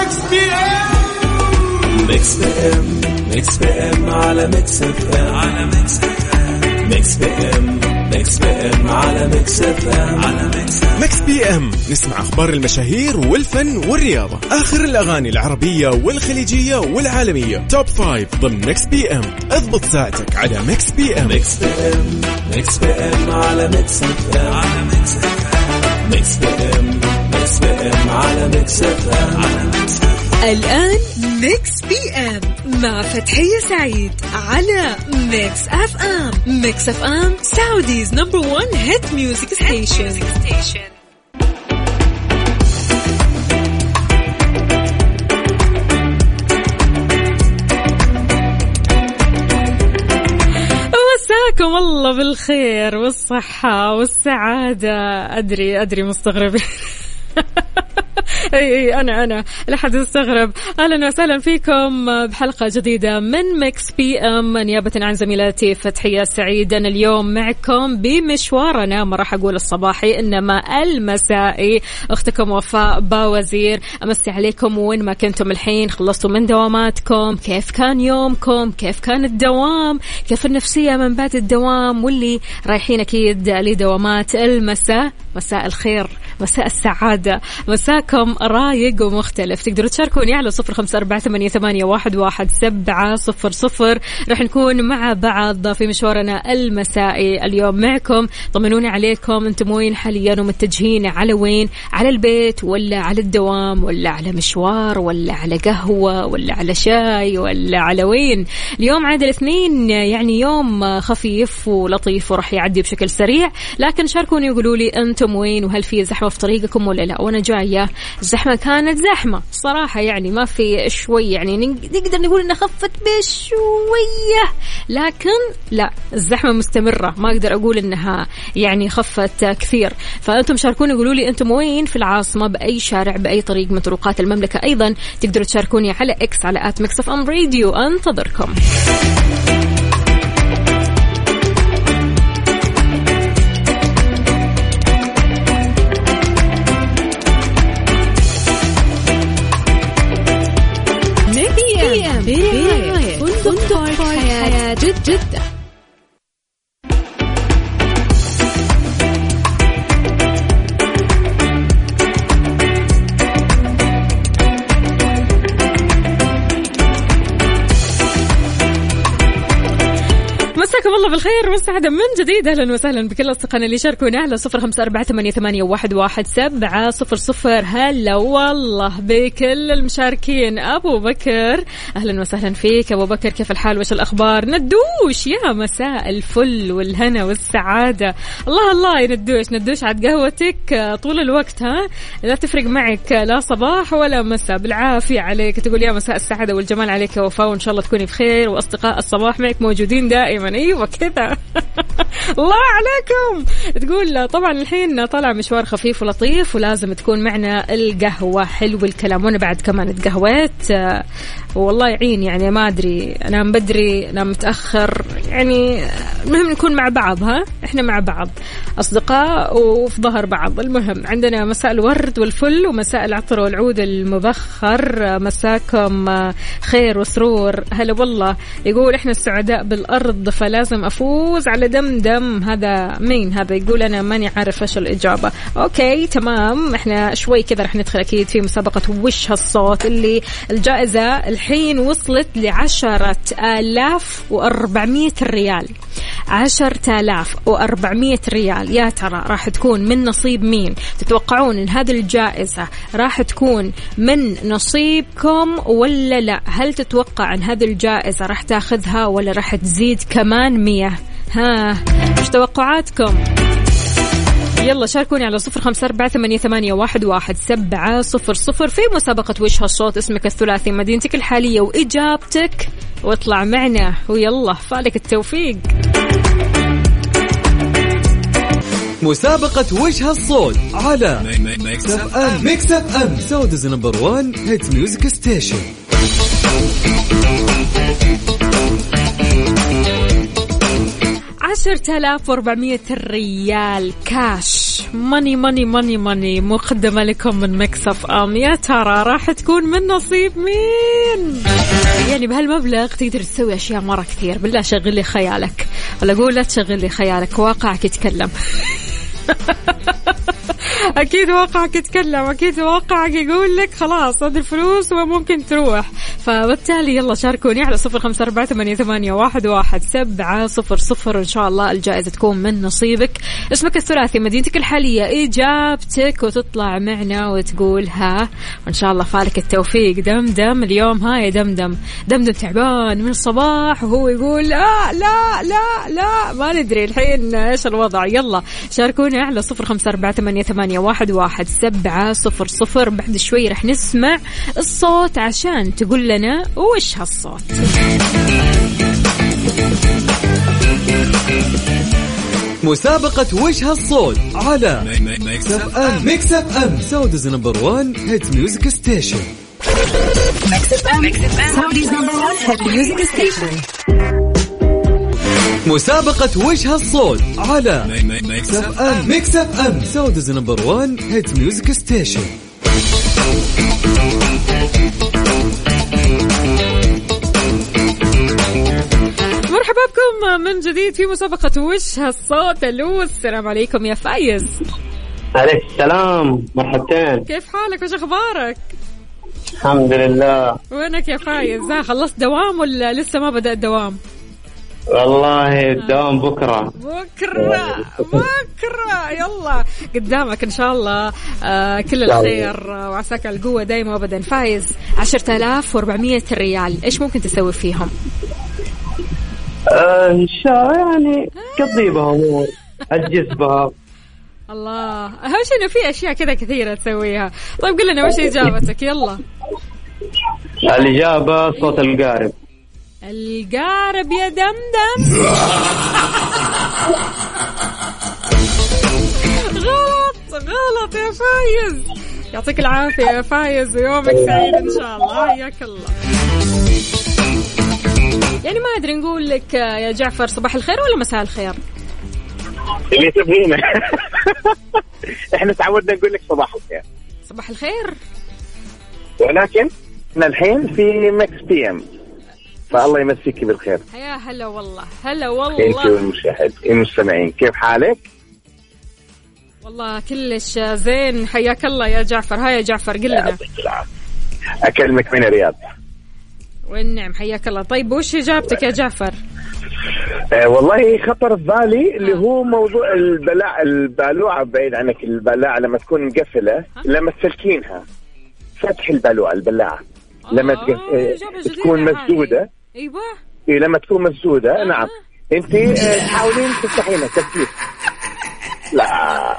ميكس بي ام ميكس بي ام على ميكس اف ام على ميكس اف ام ميكس بي ام ميكس بي ام على ميكس اف ام على ميكس بي ام. نسمع اخبار المشاهير والفن والرياضة، اخر الاغاني العربية والخليجية والعالمية، توب 5 ضمن ميكس بي ام. اضبط ساعتك على ميكس بي ام. ميكس بي ام ميكس بي ام على ميكس اف ام على ميكس اف ام ميكس بي ام ميكس بي ام على ميكس اف ام على ميكس اف ام. الآن ميكس بي ام مع فتحية سعيد على ميكس اف ام. ميكس اف ام سعوديز نمبر 1 هيت ميوزك ستيشن. مساكم والله بالخير والصحة والسعادة. أدري مستغربين. اي انا لا حد يستغرب. اهلا وسهلا فيكم بحلقه جديده من ميكس بي ام نيابه عن زميلاتي فتحيه سعيد. انا اليوم معكم بمشوارنا، ما راح اقول الصباحي انما المسائي. اختكم وفاء باوزير، امسي عليكم وين ما كنتم الحين. خلصتوا من دواماتكم؟ كيف كان يومكم؟ كيف كان الدوام؟ كيف النفسيه من بعد الدوام؟ واللي رايحين اكيد لدوامات المساء، مساء الخير، مساء السعادة، مساكم رايق ومختلف. تقدروا تشاركوني على 0548811700. رح نكون مع بعض في مشوارنا المسائي اليوم معكم. طمنوني عليكم، انتم وين حاليا ومتجهين على وين؟ على البيت ولا على الدوام ولا على مشوار ولا على قهوة ولا على شاي ولا على وين؟ اليوم عاد الاثنين، يعني يوم خفيف ولطيف ورح يعدي بشكل سريع، لكن شاركوني وقولوا لي انتم وين وهل في زحمة في طريقكم ولا لا. وانا جاية الزحمة كانت زحمة صراحة، يعني ما في شوي، يعني نقدر نقول انها خفت بشوية، لكن لا الزحمة مستمرة، ما اقدر اقول انها يعني خفت كثير. فانتم شاركوني قولوا لي انتم وين في العاصمة، باي شارع، باي طريق من طرقات المملكة. ايضا تقدروا تشاركوني على اكس على @mixfmradio. انتظركم. جدة. مساكم الله بالخير والسعادة من جديد. أهلا وسهلا بكل أصدقائنا اللي شاركونا على 0548811700. هلا والله بكل المشاركين. أبو بكر أهلا وسهلا فيك أبو بكر، كيف الحال وش الأخبار؟ ندوش يا مساء الفل والهنا والسعادة. الله يا ندوش عاد قهوتك طول الوقت، ها لا تفرق معك لا صباح ولا مساء، بالعافية عليك. تقول يا مساء السعادة والجمال عليك يا وفاء، وإن شاء الله تكوني بخير وأصدقاء الصباح معك موجودين دائما. ايوه كذا. الله عليكم. تقول طبعا الحين طالع مشوار خفيف ولطيف ولازم تكون معنا القهوة. حلو الكلام، وانا بعد كمان اتقهويت والله يعين، يعني ما ادري انام بدري انام متاخر، يعني المهم نكون مع بعض، ها احنا مع بعض اصدقاء وفي ظهر بعض. المهم عندنا مساء الورد والفل ومساء العطر والعود المبخر. مساكم خير وسرور. هلا والله. يقول احنا السعداء بالارض فلازم افوز على دمدم. هذا مين هذا؟ يقول انا ماني عارف ايش الاجابه. اوكي تمام، احنا شوي كذا رح ندخل اكيد في مسابقه وش هالصوت، اللي الجائزه الحين وصلت ل10,400 ريال. 10,400 ريال. يا ترى راح تكون من نصيب مين؟ تتوقعون ان هذه الجائزة راح تكون من نصيبكم ولا لا؟ هل تتوقع ان هذه الجائزة راح تاخذها ولا راح تزيد كمان 100؟ ها ايش توقعاتكم؟ يلا شاركوني على 0548811700 في مسابقة وش هالصوت. اسمك الثلاثي، مدينتك الحالية وإجابتك، واطلع معنا ويلا فالك التوفيق. مسابقة وش هالصوت على ميكس اف ام سعوديز نمبر 1 هيت ميوزك ستيشن. 10,400 ريال كاش ماني ماني ماني ماني مقدمة لكم من ميكس اف ام. يا ترى راح تكون من نصيب مين؟ يعني بهالمبلغ تقدر تسوي أشياء مرة كثير. بالله شغل لي خيالك، ولا أقول لا تشغل لي خيالك، واقعك يتكلم. أكيد واقعك يتكلم، أكيد واقعك يقول لك خلاص هذه الفلوس وممكن تروح. فبالتالي يلا شاركوني على 0548811700 إن شاء الله الجائزة تكون من نصيبك. اسمك الثلاثي، مدينتك الحالية، إجابتك، وتطلع معنا وتقول ها، وإن شاء الله فالك التوفيق. دمدم اليوم هاي دمدم تعبان من الصباح وهو يقول لا لا لا لا ما ندري الحين إيش الوضع. يلا شاركوني على 0548811700. بعد شوي رح نسمع الصوت عشان تقول لنا وش هالصوت. مسابقة وش هالصوت على ميكس اف ام. ميكس اف ام سعوديز نمبر 1 هيت ميوزك ستيشن. ميكس اف ام سعوديز نمبر 1 هيت ميوزك ستيشن. مسابقة وش هالصوت على ميكس اف ام. ميكس اف ام سعوديز نمبر 1 هيت ميوزك ستيشن. مرحبا بكم من جديد في مسابقة وش هالصوت. الو السلام عليكم يا فايز. عليك السلام، مرحبتين، كيف حالك وش اخبارك؟ الحمد لله. وينك يا فايز؟ خلصت دوام ولا لسه ما بدأ الدوام؟ والله الدوام بكرة. يلا قدامك إن شاء الله كل الخير وعساك القوة دايما وابدا. فايز 10,400 ريال، إيش ممكن تسوي فيهم؟ إن شاء يعني قضي بها أمور، أجز بها. الله، أهم شيء إنه في أشياء كذا كثيرة تسويها. طيب قل لنا وش إجابتك؟ يلا. الإجابة صوت القارب. القارب يا دمدم. غلط يا فايز. يعطيك العافية يا فايز ويومك سعيد إن شاء الله. حياك الله. يعني ما أدري نقول لك يا جعفر صباح الخير ولا مساء الخير؟ اللي تبغينا. إحنا تعودنا نقول لك صباح الخير. صباح الخير. ولكن إحنا الحين في ميكس بي إم، فالله يمسيك بالخير. يا هلا والله، هلا والله. انت والمشاهد المستمعين كيف حالك؟ والله كلش زين، حياك الله يا جعفر. هاي يا جعفر قل لنا. اكلمك من الرياض. والنعم، حياك الله. طيب وش اجابتك يا جعفر؟ والله خطر في بالي اللي هو موضوع البالوعة. بعيد عنك، البلاعة لما تكون مقفلة لما تسلكينها، فتح البلاعة لما تكون مسدودة. ايوه لما تكون مسدودة. نعم انت تحاولين تفتحينها تفتيح. لا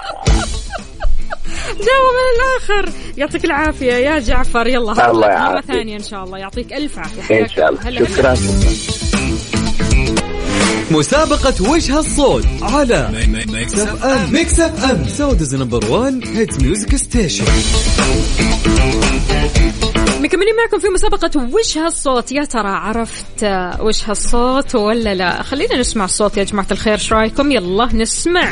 جاوب من الآخر. يعطيك العافية يا جعفر. يلا الله مرة ثانية إن شاء الله. يعطيك ألف عافية. إن شاء الله. شكرا. مسابقة وش هالصوت على ميكس اف ام. ميكس اف ام سعوديز نمبر 1 هيت ميوزك ستيشن. مكملين معكم في مسابقة وش هالصوت. يا ترى عرفت وش هالصوت ولا لا؟ خلينا نسمع الصوت يا جماعة الخير، ايش رايكم؟ يلا نسمع.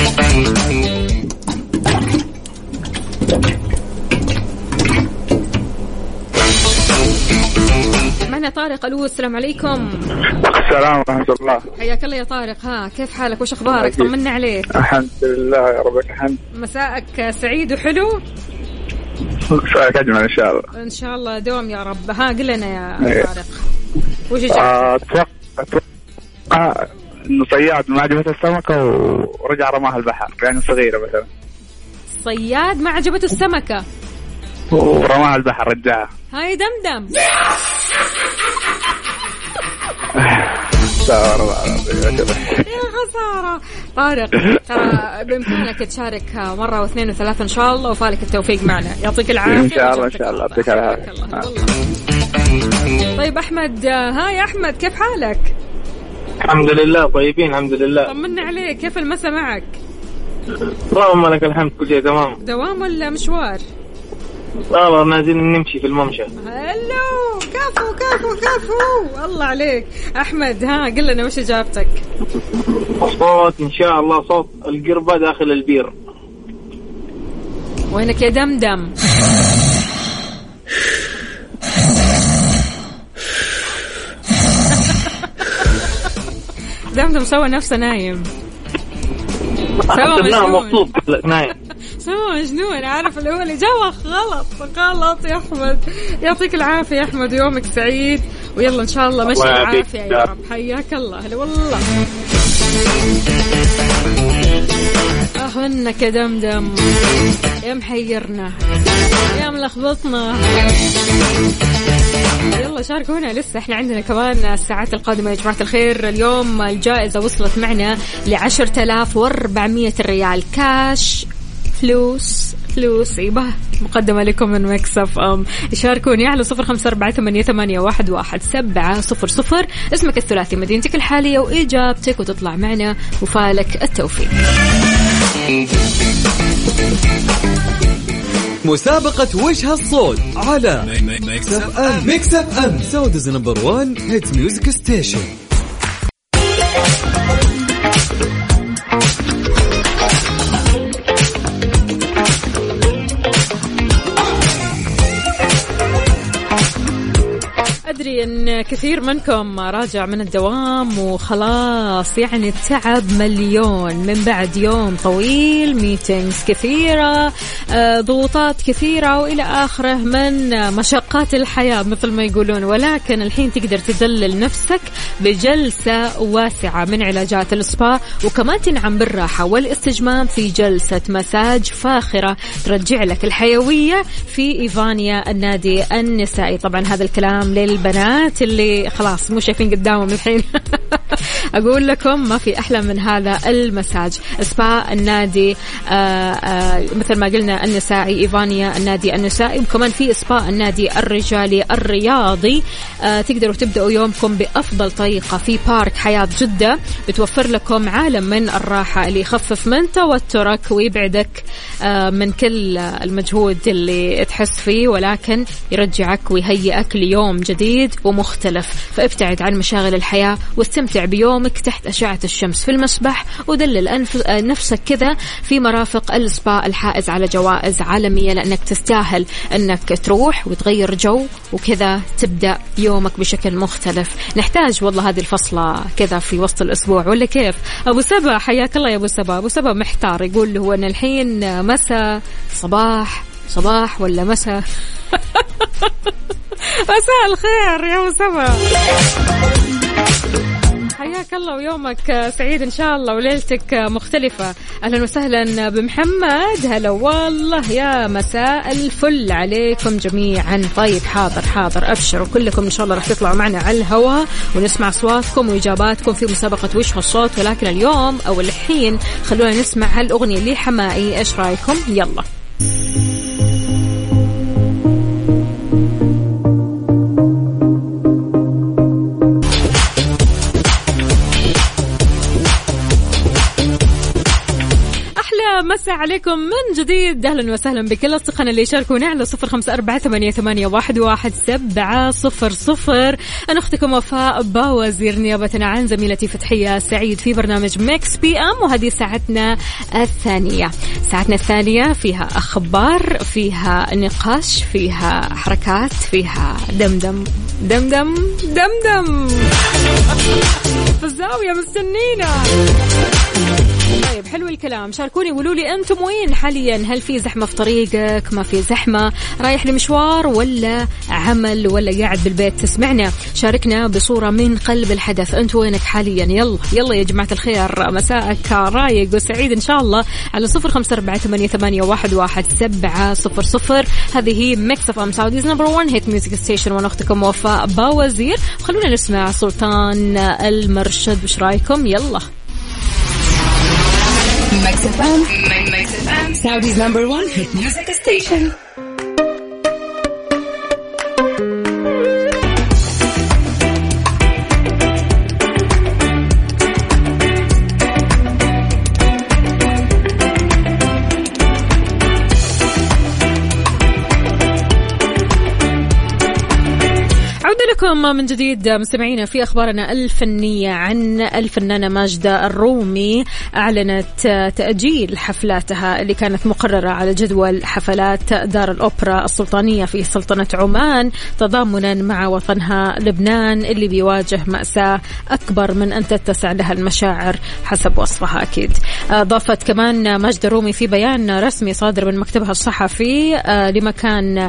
معنا طارق. الو السلام عليكم. السلام ورحمة الله. حياك الله يا طارق. ها كيف حالك وش اخبارك؟ طمنا عليك. الحمد لله يا رب الحمد. مساءك سعيد وحلو. مساءك أجمل إن شاء الله. إن شاء الله دوم يا رب. ها قل لنا يا طارق وش جاء؟ أتوقع إنه صياد ما عجبته السمكة ورجع رماها البحر، يعني صغيرة مثلا. صياد ما عجبته السمكة ورماها البحر رجعها. هاي دمدم. يا خسارة. طارق ترى بإمكانك تشارك مرة واثنين وثلاثة إن شاء الله وفالك التوفيق معنا. يعطيك العافية. إن شاء الله إن شاء الله. يعطيك العافية. طيب أحمد. هاي أحمد كيف حالك؟ الحمد لله طيبين الحمد لله. طمنا عليك، كيف المسا معك؟ اللهم لك الحمد كل شيء تمام. دوام ولا مشوار؟ والله نازلين نمشي في الممشى. هلو كفو كفو كفو الله عليك. أحمد ها قل لنا وش إجابتك؟ صوت إن شاء الله صوت القربة داخل البير. وينك يا دمدم؟ دمدم سوى نفسه نايم. مبسوط نايم. سوى مجنون. عارف اللي هو اللي جوا غلط يا أحمد. يعطيك العافية يا أحمد، يومك سعيد ويلا إن شاء الله مشي العافية يا رب. حياك الله. هلا والله. أهنك يا دمدم، يا محيرنا يا ملخبطنا. يلا شاركونا، لسه احنا عندنا كمان الساعات القادمة يا جماعة الخير. اليوم الجائزة وصلت معنا ل10,400 ريال كاش، فلوس ايبه، مقدمة لكم من مكسف شاركوني على 0548811700. اسمك الثلاثي، مدينتك الحالية وإجابتك، وتطلع معنا وفالك التوفيق. مسابقة وش هالصوت على ميكس اف ام سعوديز نمبر 1 هيت ميوزك ستيشن. أدري أن كثير منكم راجع من الدوام وخلاص يعني التعب مليون من بعد يوم طويل، ميتينجز كثيرة، ضغوطات كثيرة وإلى آخره من مشقات الحياة مثل ما يقولون. ولكن الحين تقدر تدلل نفسك بجلسة واسعة من علاجات السبا، وكمان تنعم بالراحة والاستجمام في جلسة مساج فاخرة ترجع لك الحيوية في إيفانيا النادي النسائي. طبعا هذا الكلام للبنات اللي خلاص مو شايفين قدامهم الحين. أقول لكم ما في أحلى من هذا المساج. سبا النادي مثل ما قلنا النسائي، إيفانيا النادي النسائي، وكمان في سبا النادي الرجالي الرياضي. تقدروا تبدأوا يومكم بأفضل طريقة في بارك حياة جدة، بتوفر لكم عالم من الراحة اللي يخفف من توترك ويبعدك من كل المجهود اللي تحس فيه، ولكن يرجعك ويهيئك ليوم جديد ومختلف. فابتعد عن مشاغل الحياة واستمتع بيومك تحت أشعة الشمس في المسبح، ودلل نفسك كذا في مرافق السبا الحائز على جوائز عالمية، لأنك تستاهل أنك تروح وتغير جو وكذا تبدأ يومك بشكل مختلف. نحتاج والله هذه الفصلة كذا في وسط الأسبوع، ولا كيف؟ أبو سبا حياك الله يا أبو سبا. أبو سبا محتار، يقول له أن الحين مساء صباح ولا مساء؟ مساء الخير يا أبو سبا، حياك الله ويومك سعيد إن شاء الله وليلتك مختلفة. أهلا وسهلا بمحمد. هلا والله، يا مساء الفل عليكم جميعا. طيب حاضر أبشروا كلكم إن شاء الله راح تطلعوا معنا على الهواء ونسمع أصواتكم وإجاباتكم في مسابقة وش هالصوت. ولكن اليوم أو الحين خلونا نسمع هالأغنية لحمائي، إيش رأيكم؟ يلا. مساء عليكم من جديد، أهلا وسهلا بكل أصدقائنا اللي يشاركونا على 0548811700. أنا أختكم وفاء باوزير نيابة عن زميلتي فتحية سعيد في برنامج ميكس بي أم، وهذه ساعتنا الثانية. ساعتنا الثانية فيها أخبار، فيها نقاش، فيها حركات، فيها دمدم في الزاوية مستنينا. طيب حلو الكلام، شاركوني وقولوا لي أنتم وين حاليا، هل في زحمة في طريقك، ما في زحمة، رايح لمشوار ولا عمل ولا قاعد بالبيت تسمعنا؟ شاركنا بصورة من قلب الحدث، أنتم وينك حاليا؟ يلا يا جماعة الخير، مساءك رايق وسعيد إن شاء الله على 0548811700. هذه هي ميكس اف ام سعوديز نمبر 1 هيت ميوزك ستيشن، وانا أختكم وفاء باوزير. خلونا نسمع سلطان المرشد، وش رايكم؟ يلا. Mix FM, Saudi's number 1 hit music station. لكم من جديد مستمعينا في أخبارنا الفنية عن الفنانة ماجدة الرومي. أعلنت تأجيل حفلاتها اللي كانت مقررة على جدول حفلات دار الأوبرا السلطانية في سلطنة عمان تضامنا مع وطنها لبنان اللي بيواجه مأساة أكبر من أن تتسع لها المشاعر حسب وصفها. أكيد ضافت كمان ماجدة الرومي في بيان رسمي صادر من مكتبها الصحفي لمكان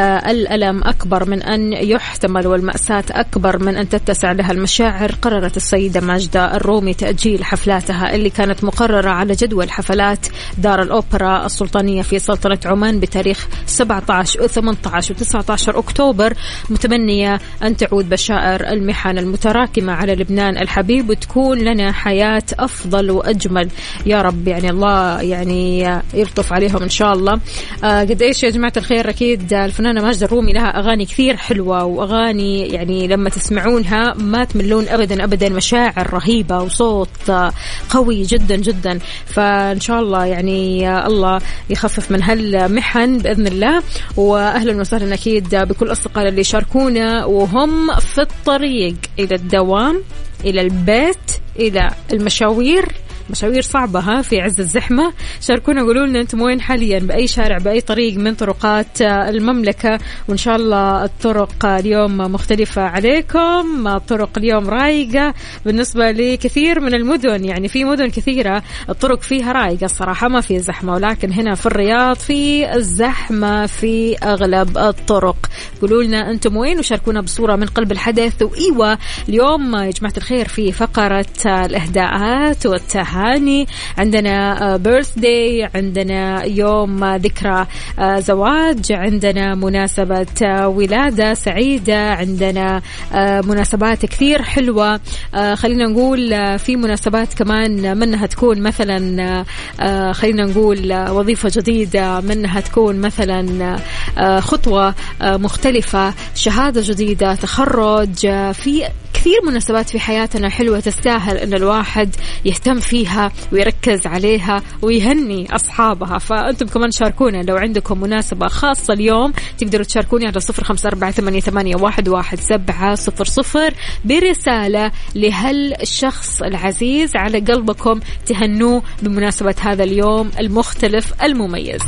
الألم أكبر من أن يحتمل والمأساة أكبر من أن تتسع لها المشاعر. قررت السيدة ماجدة الرومي تأجيل حفلاتها اللي كانت مقررة على جدول حفلات دار الأوبرا السلطانية في سلطنة عمان بتاريخ 17 و18 و19 أكتوبر، متمنية أن تعود بشائر المحن المتراكمة على لبنان الحبيب وتكون لنا حياة أفضل وأجمل يا رب. يعني الله يعني يلطف عليهم إن شاء الله. قد إيش يا جماعة الخير، أكيد الفنانة ماجدة الرومي لها أغاني كثير حلوة وأغاني يعني لما تسمعونها ما تملون أبدا أبدا، مشاعر رهيبة وصوت قوي جدا جدا. فإن شاء الله يعني الله يخفف من هالمحن بإذن الله. وأهلا وسهلا أكيد بكل أصدقائنا اللي شاركونا وهم في الطريق إلى الدوام، إلى البيت، إلى المشاوير، مشاوير صعبة ها في عز الزحمة. شاركونا قولوا لنا أنتم وين حاليا، بأي شارع بأي طريق من طرقات المملكة، وإن شاء الله الطرق اليوم مختلفة عليكم، الطرق اليوم رايقة بالنسبة لكثير من المدن. يعني في مدن كثيرة الطرق فيها رايقة الصراحة ما في زحمة، ولكن هنا في الرياض في الزحمة في أغلب الطرق. قولوا لنا أنتم وين وشاركونا بصورة من قلب الحدث. وإيوة اليوم يا جماعة الخير في فقرة الإهداءات والتهاني، عندنا بيرثداي، عندنا يوم ذكرى زواج، عندنا مناسبة ولادة سعيدة، عندنا مناسبات كثير حلوة. خلينا نقول في مناسبات كمان منها تكون مثلا خلينا نقول وظيفة جديدة، منها تكون مثلا خطوة مختلفة، شهادة جديدة، تخرج. في كثير مناسبات في حياتنا حلوة تستاهل أن الواحد يهتم فيها ويركز عليها ويهني أصحابها. فأنتم كمان شاركونا لو عندكم مناسبة خاصة اليوم، تقدروا تشاركوني على 0548811700 برسالة لهالشخص العزيز على قلبكم تهنوه بمناسبة هذا اليوم المختلف المميز.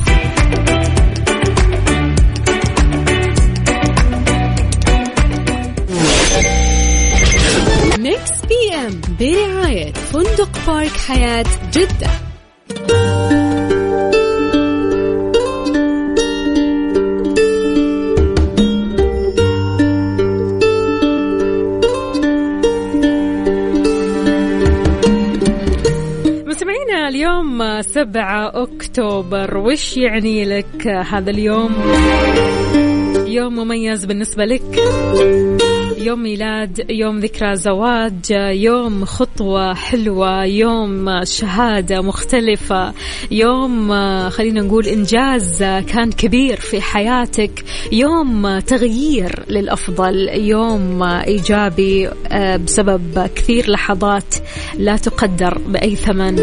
ميكس بي ام برعاية فندق بارك حياة جدة. مستمعينا اليوم 7 أكتوبر، وش يعني لك هذا اليوم؟ يوم مميز بالنسبة لك، يوم ميلاد، يوم ذكرى زواج، يوم خطوة حلوة، يوم شهادة مختلفة، يوم خلينا نقول إنجاز كان كبير في حياتك، يوم تغيير للأفضل، يوم إيجابي بسبب كثير لحظات لا تقدر بأي ثمن.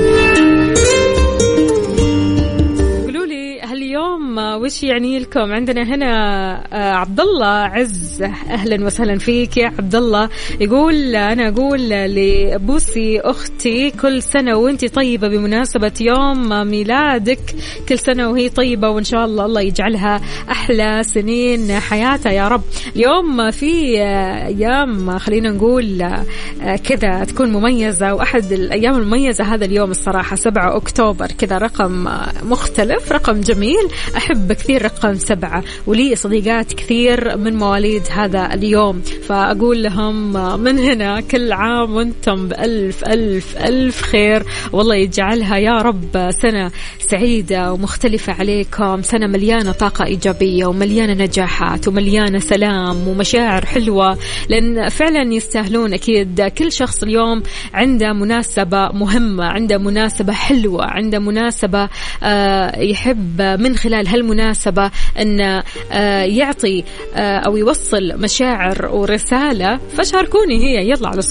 اليوم وش يعني لكم؟ عندنا هنا عبد الله عز، اهلا وسهلا فيك يا عبد الله. يقول انا اقول لبوسي اختي كل سنه وانتي طيبه بمناسبه يوم ميلادك، كل سنه وهي طيبه وان شاء الله الله يجعلها احلى سنين حياتها يا رب. اليوم في ايام خلينا نقول كذا تكون مميزه، واحد الايام المميزه هذا اليوم الصراحه 7 أكتوبر، كذا رقم مختلف، رقم جميل، أحب كثير رقم 7، ولي صديقات كثير من مواليد هذا اليوم، فأقول لهم من هنا كل عام وانتم بألف ألف ألف خير، والله يجعلها يا رب سنة سعيدة ومختلفة عليكم، سنة مليانة طاقة إيجابية ومليانة نجاحات ومليانة سلام ومشاعر حلوة، لأن فعلا يستاهلون. أكيد كل شخص اليوم عنده مناسبة مهمة، عنده مناسبة حلوة، عنده مناسبة يحب من خلال هالمناسبة أن يعطي أو يوصل مشاعر ورسالة. فشاركوني هي يلا على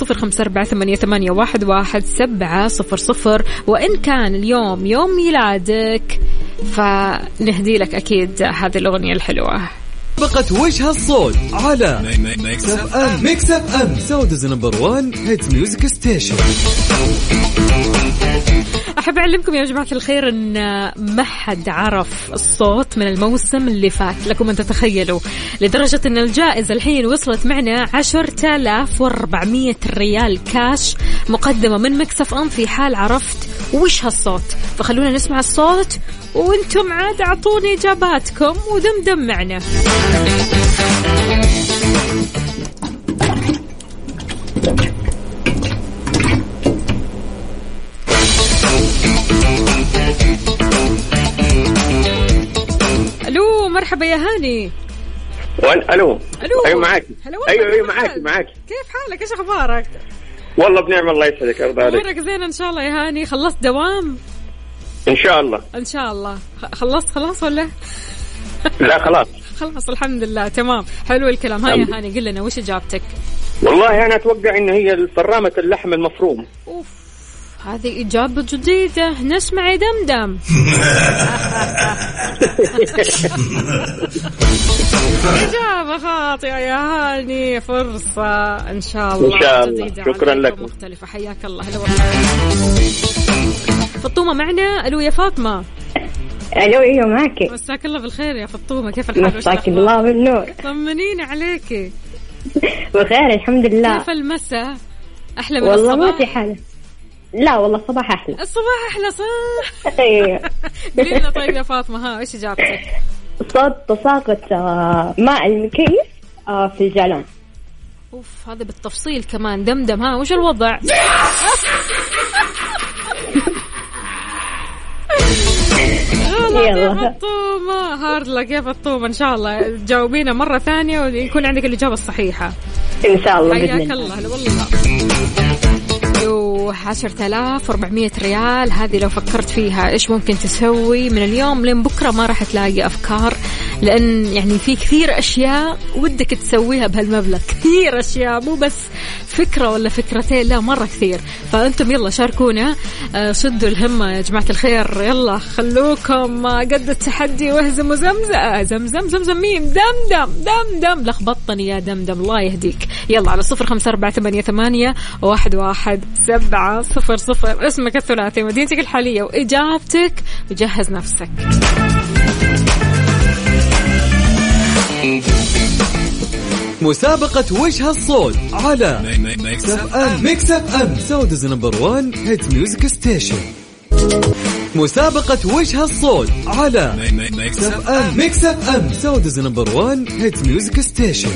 0548811700. وإن كان اليوم يوم ميلادك فنهدي لك أكيد هذه الأغنية الحلوة. مسابقة وش هالصوت على ميكس اف ام. ميكس اف ام سعوديز نمبر 1 هيت ميوزك ستيشن. أحب أعلمكم يا جماعة الخير أن ما حد عرف الصوت من الموسم اللي فات، لكم أن تتخيلوا، لدرجة أن الجائزة الحين وصلت معنا 10,400 ريال كاش مقدمة من ميكس اف ام في حال عرفت وش هالصوت. فخلونا نسمع الصوت وانتم عاد اعطوني اجاباتكم ودمدم معنا. الو مرحبا يا هاني. الو ايوه معاك. ايوه معاك. كيف حالك؟ ايش اخبارك؟ والله بنعم الله يسعدك. ارضى عليك. امورك زين ان شاء الله يا هاني؟ خلصت دوام ان شاء الله. ان شاء الله خلصت خلاص ولا لا خلاص الحمد لله تمام. حلو الكلام. هاي يا هاني قل لنا وش اجابتك؟ والله انا اتوقع ان هي فرامة اللحم المفروم. اوف هذه اجابة جديدة. نسمع يا دمدم. إجابة خاطئة يا هاني. فرصة إن شاء الله. إن شاء الله. شكرا لك. مختلفة. حياك الله. هلا فطومة معنا. ألو يا فاطمة. ألو ايوه معك. مساك الله بالخير يا فطومة. كيف الحال؟ مساك الله بالنور. طمنيني عليكي. بخير الحمد لله. كيف المساء؟ أحلى من والله الصباح؟ ما في حالة. لا والله الصباح أحلى. الصباح أحلى صح. ايوه. قلنا طيب يا فاطمة ها إيش إجابتك؟ صوت تساقط ماء المكيف في الجالون. اوف هذا بالتفصيل كمان. دمدم ها وش الوضع؟ يا فطومة هارد لك يا فطومة. إن شاء الله تجاوبينا مرة ثانية ويكون عندك الإجابة الصحيحة إن شاء الله. حياك الله. والله 10,400 ريال هذه لو فكرت فيها إيش ممكن تسوي من اليوم لين بكرة ما راح تلاقي أفكار، لأن يعني في كثير أشياء ودك تسويها بهالمبلغ. كثير أشياء مو بس فكرة ولا فكرتين، لا مرة كثير. فأنتم يلا شاركونا. شدوا الهمة يا جماعة الخير. يلا خلوكم قد التحدي واهزموا زمزم ميم دمدم لخبطني يا دمدم الله يهديك. يلا على 0548811700 اسمك الثلاثي مدينتك الحالية وإجابتك وجهز نفسك. مسابقة وش هالصوت على ميكس اف ام. ميكس اف ام سعوديز نمبر 1 هيت ميوزك ستيشن. مسابقة وش هالصوت على ميكس اف ام. ميكس اف ام سعوديز نمبر 1 هيت ميوزك ستيشن.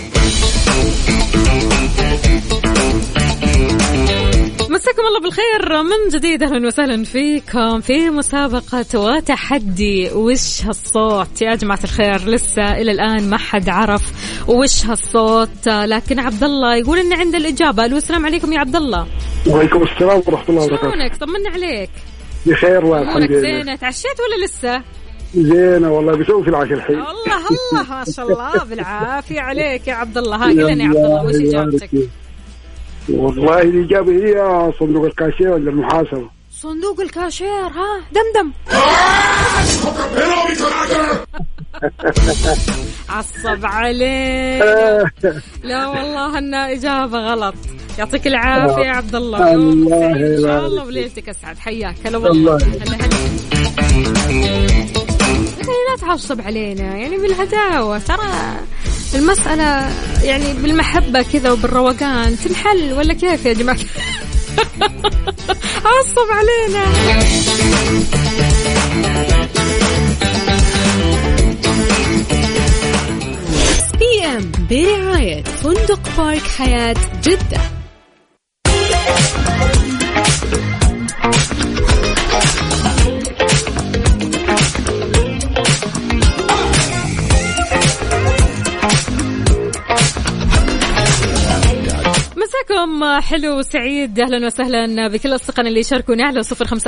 مساكم الله بالخير من جديد. أهلا وسهلا فيكم في مسابقة وتحدي وش هالصوت. يا جماعة الخير لسه إلى الآن ما حد عرف وش هالصوت، لكن عبد الله يقول إن عنده الإجابة. السلام عليكم يا عبد الله. وعليكم السلام ورحمة الله وبركاته. شلونك؟ طمنا عليك. بخير والحمد لله. زينة. تعشيت ولا لسه؟ زينة والله بسوي في العشاء الحين. الله ما شاء الله بالعافية عليك يا عبد الله. ها قلنا يا عبد الله وش إجابتك؟ والله الإجابة هي صندوق الكاشير ولا المحاسبة. صندوق الكاشير. ها دمدم. عصب عليك. لا والله إنها إجابة غلط. يعطيك العافية يا عبد الله. يوم سعيد إن شاء الله وليلتك أسعد. حياك. هلا والله. لا تعصب علينا يعني بالهداوة. ترى المسألة يعني بالمحبة كذا وبالروقان تنحل ولا كيف يا جماعة؟ عصب علينا. بي ام برعاية فندق بارك حياة جدة. مساكم حلو وسعيد. أهلا وسهلا بكل الصقن اللي يشاركونا على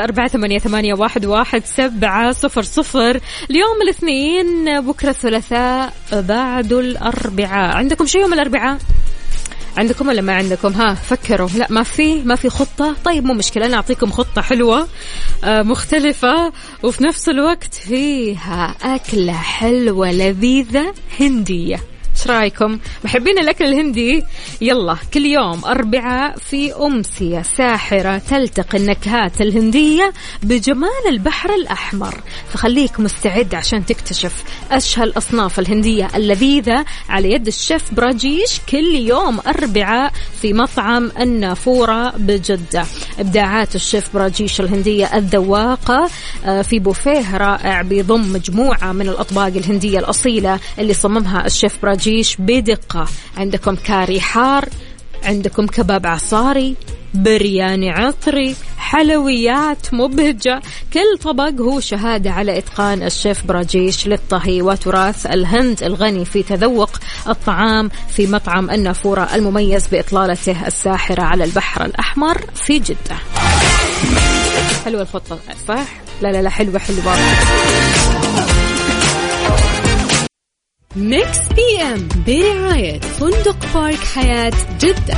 0548811700. اليوم الاثنين، بكرة الثلاثاء، بعد الأربعاء. عندكم شيء يوم الأربعاء؟ عندكم ولا ما عندكم؟ ها فكروا. لا ما في خطة. طيب مو مشكلة، أنا أعطيكم خطة حلوة مختلفة وفي نفس الوقت فيها أكلة حلوة لذيذة هندية. ايش رايكم محبين الاكل الهندي؟ يلا كل يوم 4 في أمسية ساحرة تلتقي النكهات الهندية بجمال البحر الأحمر، فخليك مستعد عشان تكتشف أشهى الأصناف الهندية اللذيذة على يد الشيف براجيش كل يوم 4 في مطعم النافورة بجدة. إبداعات الشيف براجيش الهندية الذواقة في بوفيه رائع بيضم مجموعة من الأطباق الهندية الأصيلة اللي صممها الشيف براجيش بدقة. عندكم كاري حار، عندكم كباب عصاري، برياني عطري، حلويات مبهجة. كل طبق هو شهادة على إتقان الشيف براجيش للطهي وتراث الهند الغني في تذوق الطعام في مطعم النافورة المميز بإطلالته الساحرة على البحر الأحمر في جدة. حلوة الخطة صح؟ لا حلوة. ميكس بي ام برعاية فندق بارك حياة جدة.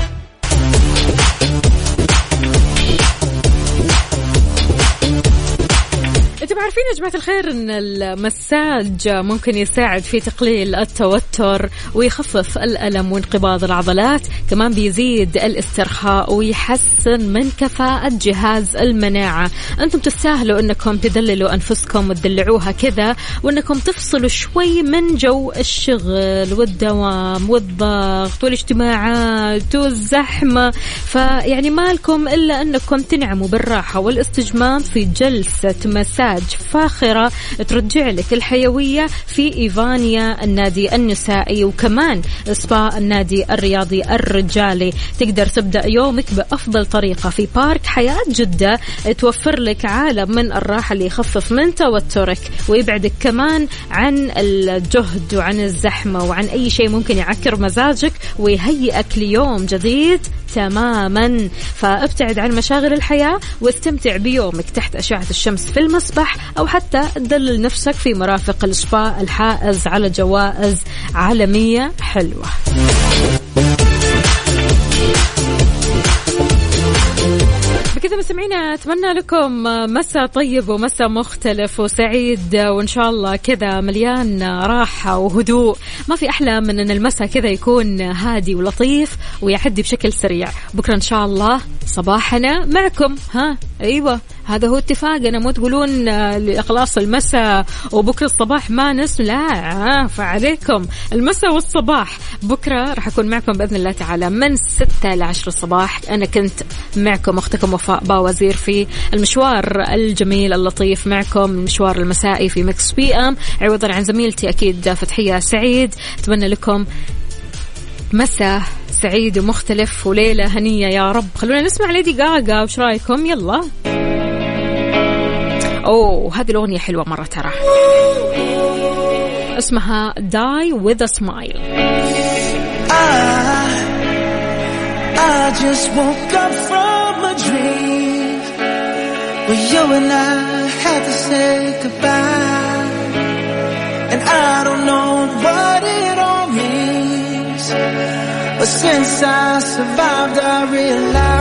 انتم عارفين يا جماعة الخير ان المساج ممكن يساعد في تقليل التوتر ويخفف الألم وانقباض العضلات، كمان بيزيد الاسترخاء ويحسن من كفاءة جهاز المناعة. انتم تستاهلوا انكم تدللوا انفسكم وتدلعوها كذا، وانكم تفصلوا شوي من جو الشغل والدوام والضغط والاجتماعات والزحمة. فيعني مالكم الا انكم تنعموا بالراحة والاستجمام في جلسة مساج فاخرة ترجع لك الحيوية في إيفانيا النادي النسائي، وكمان سبا النادي الرياضي الرجالي. تقدر تبدأ يومك بأفضل طريقة في بارك حياة جدة، توفر لك عالم من الراحة اللي يخفف من توترك ويبعدك كمان عن الجهد وعن الزحمة وعن أي شيء ممكن يعكر مزاجك ويهيئك ليوم جديد تماما. فابتعد عن مشاغل الحياة واستمتع بيومك تحت أشعة الشمس في المسبح، أو حتى تدلل نفسك في مرافق السبا الحائز على جوائز عالمية حلوة. بكذا مستمعينا أتمنى لكم مساء طيب ومساء مختلف وسعيد، وإن شاء الله كذا مليان راحة وهدوء. ما في أحلى من أن المساء كذا يكون هادي ولطيف ويعدي بشكل سريع. بكرة إن شاء الله صباحنا معكم. أيوة هذا هو اتفاقنا، مو تقولون خلاص المساء وبكرة الصباح ما نسمع. لا فعليكم المساء والصباح. بكرة راح أكون معكم بإذن الله تعالى من 6 ل 10 الصباح. أنا كنت معكم أختكم وفاء باوزير في المشوار الجميل اللطيف معكم، المشوار المسائي في ميكس بي ام، عوضا عن زميلتي أكيد فتحية سعيد. أتمنى لكم مساء سعيد ومختلف وليلة هنية يا رب. خلونا نسمع ليدي غاغا، وش رايكم؟ يلا. هذه الأغنية حلوة مرة ترى، اسمها Die With A Smile. I just woke up from a dream where you and I had to say goodbye, and I don't know what it all means, but since I survived I realized